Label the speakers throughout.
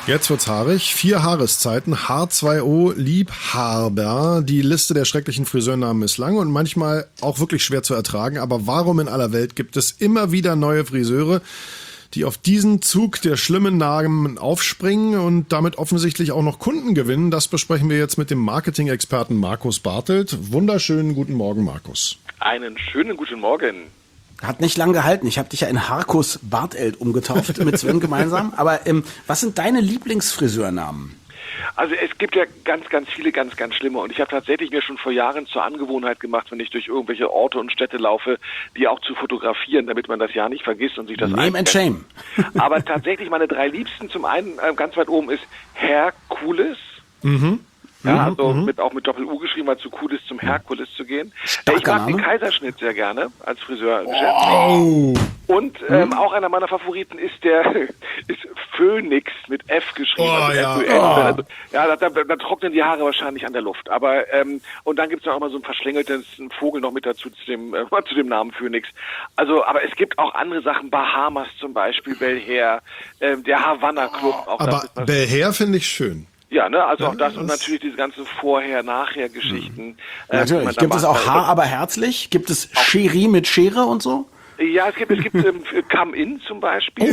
Speaker 1: Jetzt wird's haarig. 4 Haareszeiten, H2O, Liebhaber. Die Liste der schrecklichen Friseurnamen ist lang und manchmal auch wirklich schwer zu ertragen. Aber warum in aller Welt gibt es immer wieder neue Friseure, die auf diesen Zug der schlimmen Namen aufspringen und damit offensichtlich auch noch Kunden gewinnen? Das besprechen wir jetzt mit dem Marketing-Experten Markus Bartelt. Wunderschönen guten Morgen, Markus.
Speaker 2: Einen schönen guten Morgen.
Speaker 3: Hat nicht lang gehalten. Ich habe dich ja in Harkus Bartelt umgetauft mit Sven gemeinsam. Aber was sind deine Lieblingsfriseurnamen?
Speaker 2: Also es gibt ja ganz, ganz viele ganz, ganz schlimme. Und ich habe tatsächlich mir schon vor Jahren zur Angewohnheit gemacht, wenn ich durch irgendwelche Orte und Städte laufe, die auch zu fotografieren, damit man das ja nicht vergisst und sich das
Speaker 3: Name and shame.
Speaker 2: Aber tatsächlich meine 3 Liebsten, zum einen ganz weit oben ist Herkules. Ja, also auch mit Doppel-U geschrieben, weil es so cool ist, zum Herkules zu gehen. Ich mag den Kaiserschnitt sehr gerne als Friseur. Und auch einer meiner Favoriten ist ist Phoenix mit F geschrieben. Also da trocknen die Haare wahrscheinlich an der Luft. Aber und dann gibt es auch mal so ein verschlängeltes Vogel noch mit dazu zu dem Namen Phoenix. Also, aber es gibt auch andere Sachen, Bahamas zum Beispiel, Bel Air, der Havanna Club. Auch
Speaker 1: aber Bel Air finde ich schön.
Speaker 2: Ja, ne, also auch das und natürlich diese ganzen Vorher-Nachher-Geschichten.
Speaker 3: Natürlich. Gibt es auch Haar, aber herzlich? Gibt es Cherie mit Schere und so?
Speaker 2: Ja, es gibt Come In zum Beispiel.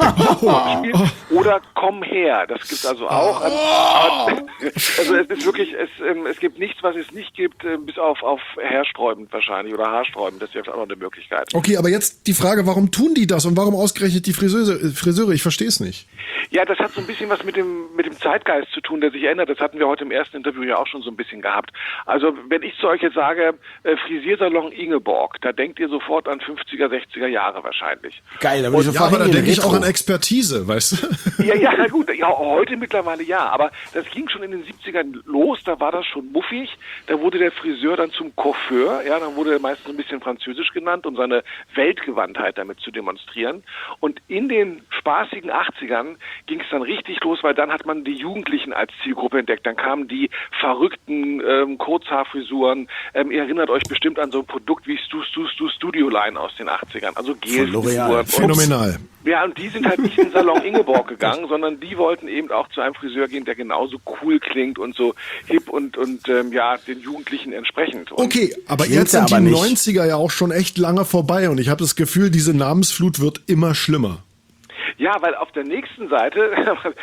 Speaker 2: Oder Komm her. Das gibt's also auch. Also es ist wirklich, es gibt nichts, was es nicht gibt, bis auf haarsträubend wahrscheinlich oder haarsträubend. Das wäre auch noch eine Möglichkeit.
Speaker 1: Okay, aber jetzt die Frage, warum tun die das und warum ausgerechnet die Friseure? Ich verstehe es nicht.
Speaker 2: Ja, das hat so ein bisschen was mit dem Zeitgeist zu tun, der sich ändert. Das hatten wir heute im ersten Interview ja auch schon so ein bisschen gehabt. Also wenn ich zu euch jetzt sage, Frisiersalon Ingeborg, da denkt ihr sofort an 50er, 60er Jahre wahrscheinlich.
Speaker 3: Geil, da würde ich sofort
Speaker 1: aber da denke ich auch an Expertise, weißt du?
Speaker 2: Ja, na gut, ja, heute mittlerweile ja, aber das ging schon in den 70ern los, da war das schon muffig, da wurde der Friseur dann zum Coiffeur, ja, dann wurde er meistens ein bisschen französisch genannt, um seine Weltgewandtheit damit zu demonstrieren. Und in den spaßigen 80ern ging es dann richtig los, weil dann hat man die Jugendlichen als Zielgruppe entdeckt, dann kamen die verrückten Kurzhaarfrisuren, ihr erinnert euch bestimmt an so ein Produkt wie Studio Line aus den 80ern. Also Gel-Frisuren.
Speaker 1: Phänomenal.
Speaker 2: Ja, und die sind halt nicht in den Salon Ingeborg gegangen, sondern die wollten eben auch zu einem Friseur gehen, der genauso cool klingt und so hip und den Jugendlichen entsprechend. Und
Speaker 1: okay, aber jetzt sind die 90er ja auch schon echt lange vorbei und ich habe das Gefühl, diese Namensflut wird immer schlimmer.
Speaker 2: Ja, weil auf der nächsten Seite,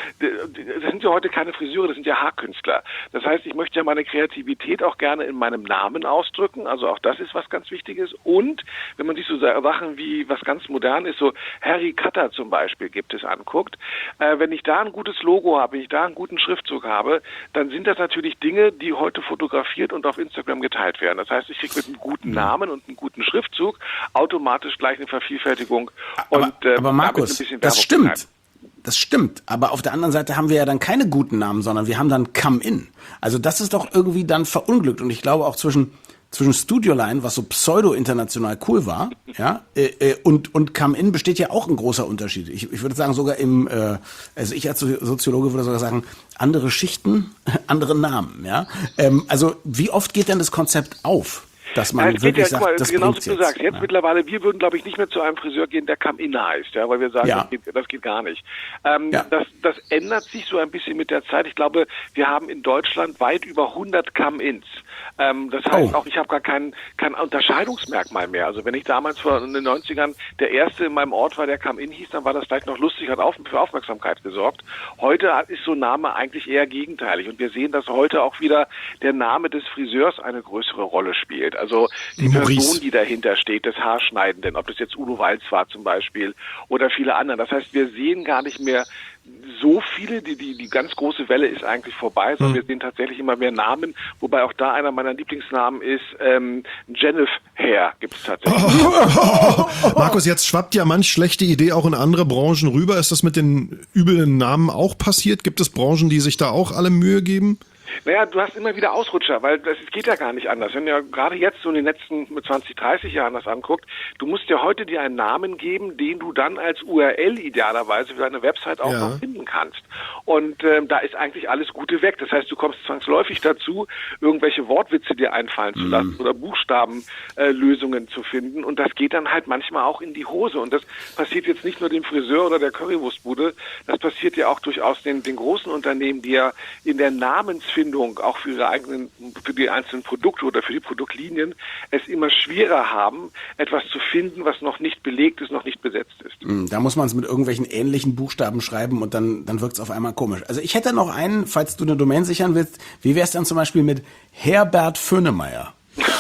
Speaker 2: das sind ja heute keine Friseure, das sind ja Haarkünstler. Das heißt, ich möchte ja meine Kreativität auch gerne in meinem Namen ausdrücken. Also auch das ist was ganz Wichtiges. Und wenn man sich so Sachen wie was ganz modern ist, so Harry Cutter zum Beispiel gibt es anguckt, wenn ich da ein gutes Logo habe, wenn ich da einen guten Schriftzug habe, dann sind das natürlich Dinge, die heute fotografiert und auf Instagram geteilt werden. Das heißt, ich kriege mit einem guten Namen und einem guten Schriftzug automatisch gleich eine Vervielfältigung.
Speaker 3: Aber Markus, das stimmt. Das stimmt. Aber auf der anderen Seite haben wir ja dann keine guten Namen, sondern wir haben dann Come In. Also das ist doch irgendwie dann verunglückt. Und ich glaube auch zwischen Studio Line, was so pseudo-international cool war, ja, und Come In besteht ja auch ein großer Unterschied. Ich würde sagen, sogar also ich als Soziologe würde sogar sagen, andere Schichten, andere Namen, ja. Also wie oft geht denn das Konzept auf? Dass man wirklich sagt, das
Speaker 2: genau
Speaker 3: bringt's
Speaker 2: wie du sagst. Jetzt
Speaker 3: ja.
Speaker 2: Mittlerweile, wir würden, glaube ich, nicht mehr zu einem Friseur gehen, der Come-In heißt, ja, weil wir sagen, das geht gar nicht. Das ändert sich so ein bisschen mit der Zeit. Ich glaube, wir haben in Deutschland weit über 100 Come-Ins. Das heißt auch, ich habe gar kein Unterscheidungsmerkmal mehr. Also wenn ich damals vor den 90ern der Erste in meinem Ort war, der Come-In hieß, dann war das vielleicht noch lustig, hat für Aufmerksamkeit gesorgt. Heute ist so ein Name eigentlich eher gegenteilig. Und wir sehen, dass heute auch wieder der Name des Friseurs eine größere Rolle spielt. Also die Person, die dahinter steht, des Haarschneidenden, ob das jetzt Udo Walz war zum Beispiel oder viele andere. Das heißt, wir sehen gar nicht mehr so viele, die ganz große Welle ist eigentlich vorbei, sondern wir sehen tatsächlich immer mehr Namen, wobei auch da einer meiner Lieblingsnamen ist Jennifer Hair gibt es tatsächlich.
Speaker 1: Markus, jetzt schwappt ja manch schlechte Idee auch in andere Branchen rüber. Ist das mit den üblen Namen auch passiert? Gibt es Branchen, die sich da auch alle Mühe geben?
Speaker 2: Naja, du hast immer wieder Ausrutscher, weil das geht ja gar nicht anders. Wenn du ja gerade jetzt so in den letzten 20, 30 Jahren das anguckt, du musst ja heute dir einen Namen geben, den du dann als URL idealerweise für deine Website auch noch finden kannst. Und da ist eigentlich alles Gute weg. Das heißt, du kommst zwangsläufig dazu, irgendwelche Wortwitze dir einfallen zu lassen oder Buchstabenlösungen zu finden. Und das geht dann halt manchmal auch in die Hose. Und das passiert jetzt nicht nur dem Friseur oder der Currywurstbude, das passiert ja auch durchaus den großen Unternehmen, die ja in der Namensfindung auch für die einzelnen Produkte oder für die Produktlinien es immer schwerer haben, etwas zu finden, was noch nicht belegt ist, noch nicht besetzt ist.
Speaker 3: Da muss man es mit irgendwelchen ähnlichen Buchstaben schreiben und dann wirkt es auf einmal komisch. Also ich hätte noch einen, falls du eine Domain sichern willst, wie wäre es dann zum Beispiel mit Herbert Föhnemeyer?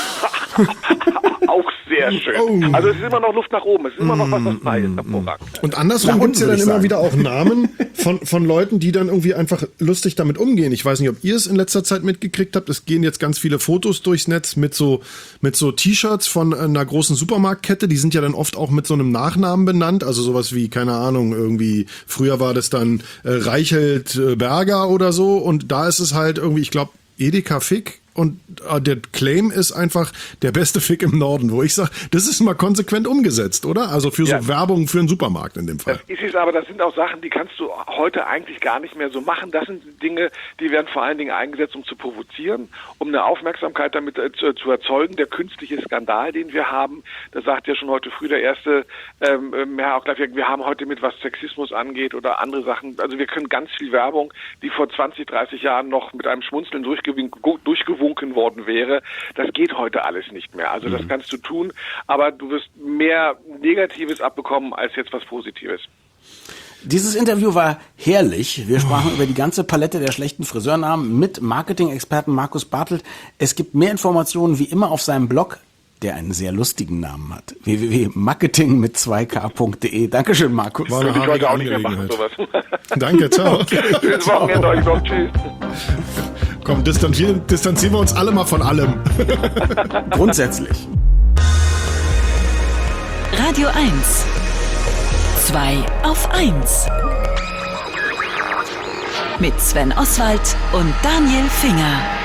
Speaker 2: Auch sehr schön. Also es ist immer noch Luft nach oben. Es ist immer noch was frei ist. Hervorragend.
Speaker 1: Und andersrum gibt es ja dann immer wieder auch Namen von Leuten, die dann irgendwie einfach lustig damit umgehen. Ich weiß nicht, ob ihr es in letzter Zeit mitgekriegt habt. Es gehen jetzt ganz viele Fotos durchs Netz mit so T-Shirts von einer großen Supermarktkette. Die sind ja dann oft auch mit so einem Nachnamen benannt. Also sowas wie, keine Ahnung, irgendwie, früher war das dann Reichelt Berger oder so. Und da ist es halt irgendwie, ich glaube, Edeka Fick. Und der Claim ist einfach der beste Fick im Norden, wo ich sage, das ist mal konsequent umgesetzt, oder? Also für so Werbung für einen Supermarkt in dem Fall.
Speaker 2: Das ist es, aber das sind auch Sachen, die kannst du heute eigentlich gar nicht mehr so machen. Das sind Dinge, die werden vor allen Dingen eingesetzt, um zu provozieren, um eine Aufmerksamkeit damit zu erzeugen. Der künstliche Skandal, den wir haben, da sagt ja schon heute früh der erste, auch gleich, wir haben heute mit was Sexismus angeht oder andere Sachen. Also wir können ganz viel Werbung, die vor 20, 30 Jahren noch mit einem Schmunzeln durchgewunken worden wäre, das geht heute alles nicht mehr. Also das kannst du tun, aber du wirst mehr Negatives abbekommen als jetzt was Positives.
Speaker 3: Dieses Interview war herrlich. Wir sprachen über die ganze Palette der schlechten Friseurnamen mit Marketing-Experten Markus Bartelt. Es gibt mehr Informationen wie immer auf seinem Blog, der einen sehr lustigen Namen hat. www.marketing2k.de. Dankeschön, Markus.
Speaker 1: War eine
Speaker 2: ich
Speaker 1: heute
Speaker 2: auch nicht mehr machen, sowas.
Speaker 1: Danke, ciao.
Speaker 2: Schönes Wochenende euch noch. Tschüss.
Speaker 1: Komm, distanzieren wir uns alle mal von allem.
Speaker 3: Grundsätzlich.
Speaker 4: Radio 1. 2 auf 1. Mit Sven Oswald und Daniel Finger.